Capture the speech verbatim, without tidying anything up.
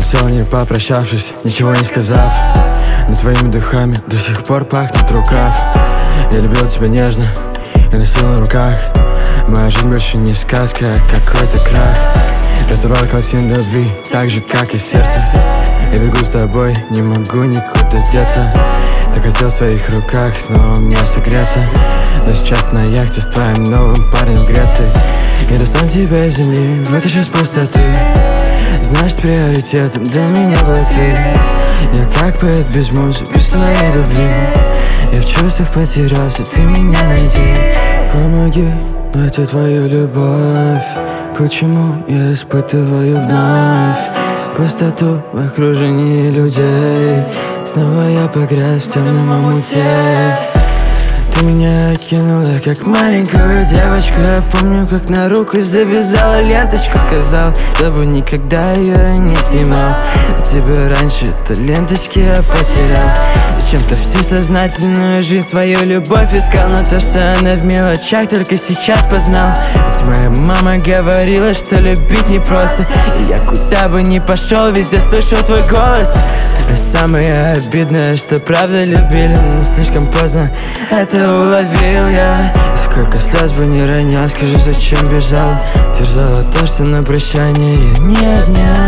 ушел, не попрощавшись, ничего не сказав. Но твоими духами до сих пор пахнет рукав. Я любил тебя нежно и носил на руках. Моя жизнь больше не сказка, а какой-то крах. Разорвал картин любви, так же, как и сердце. Я бегу с тобой, не могу никуда деться. Ты хотел в своих руках снова мне согреться. Но сейчас на яхте с твоим новым парнем в Греции. Я достану тебя из земли, вытащу с пустоты. Знаешь, приоритетом для меня была ты. Я как поэт без музы, без твоей любви. Я в чувствах потерялся, ты меня найди. Помоги найти твою любовь. Почему я испытываю вновь пустоту в окружении людей? Снова я погряз в темном омуте. Ты меня окинула, как маленькую девочку. Я помню, как на руку завязала ленточку. Сказал, чтобы никогда ее не снимал. У тебя раньше то ленточки я потерял. Зачем-то всю сознательную жизнь свою любовь искал. Но то, что она в мелочах, только сейчас познал. Ведь моя мама говорила, что любить непросто. И я куда бы ни пошел, везде слышал твой голос. И самое обидное, что правда любили, но слишком поздно это уловил я. И сколько слез бы не ронял, скажи, зачем бежал. Терзало то, что на прощание я не одна.